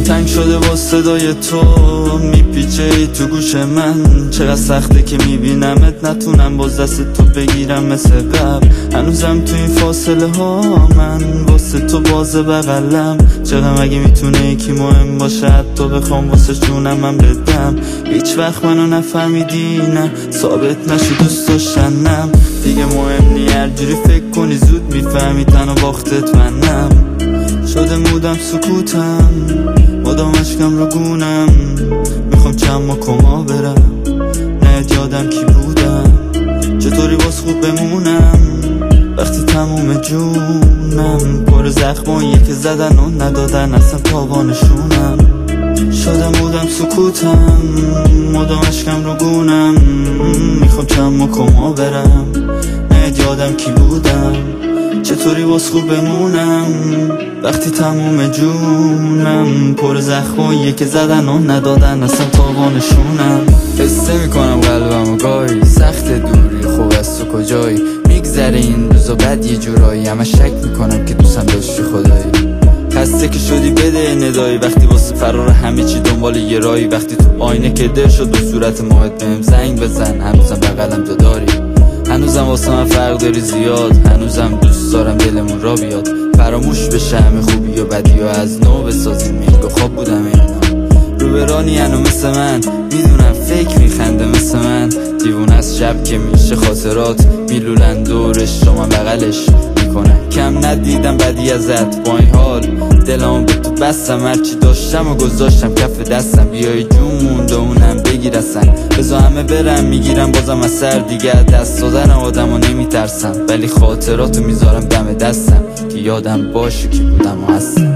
تنگ شده با صدای تو میپیچه ای تو گوش من. چقدر سخته که میبینمت نتونم باز دست تو بگیرم مثل قبل. هنوزم تو این فاصله ها من واسه تو باز بغلم. چقدر مگه میتونه یکی مهم باشه حتی بخوام واسه جونم من بدم. هیچ وقت منو نفهمیدی نه ثابت نشی دوست داشتنم. دیگه مهم نی هرجوری فکر کنی زود میفهمی تنها باختت منم. شده مودم سکوتم مدام اشکم رو گونم. میخوام چند ماه کما برم نه یادم کی بودم. چطوری باز خوب بمونم وقتی تموم جونم پر زخماییه که زدن و ندادن اصلا تاوانشونم. شده مودم سکوتم مدام اشکم رو گونم. میخوام چند ماه کما برم نه یادم کی بودم. چطوری باز خوب بمونم وقتی تموم جونم پر زخماییه که زدن و ندادن اصلا تاوانشونم. حسه میکنم قلبم و گاهی سخت دوری خوب از تو کجایی. میگذره این روزا بعد یه جورایی همه شک میکنم که دوستم داشتی خدایی. خسته که شدی بده ندایی وقتی واسه فرار همه چی دنبال یه رایی. وقتی تو آینه که دل شد و صورت ماهت بهم زنگ بزن. هنوزم بغلم تو داری هنوزم واسه من فرق داری زیاد. هنوزم دوست دارم دلمون را بیاد فراموش بشه همه خوبی و بدی و از نو بسازیم. میگو خواب بودم اینا روبرانی هنو مثل من. میدونم فکر میخنده مثل من. دیوونه از شب که میشه خاطرات میلولن دورش رو من بغلش میکنه. کم ندیدم بدی ازت با این حال دلم به تو بستم. هرچی داشتم و گذاشتم کف دستم. بیای جون مونده اونم بگیرسن بذار همه برم میگیرم بازم از سر. دیگه دست دادن آدم و نمیترسم ولی خاطراتو میذارم دم دستم که یادم باشه کی بودم و هستم.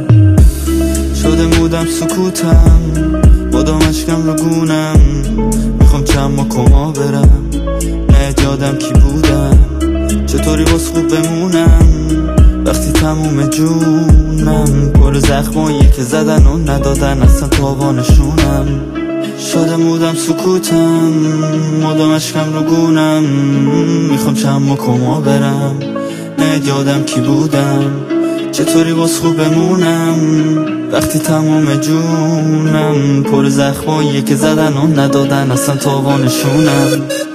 شده مودم سکوتم مدام اشکم رو گونم. میخوام چند ماه کما برم نه یادم کی بودم. چطوری باز خوب بمونم وقتی تموم جونم پر زخماییه که زدن و ندادن اصلا تاوانشونم. شده مودم سکوتم مدام اشکم رو گونم. میخوام چند ماه کما برم نه یادم کی بودم. چطوری باز خوب بمونم وقتی تموم جونم پر زخماییه که زدن و ندادن اصلا تاوانشونم.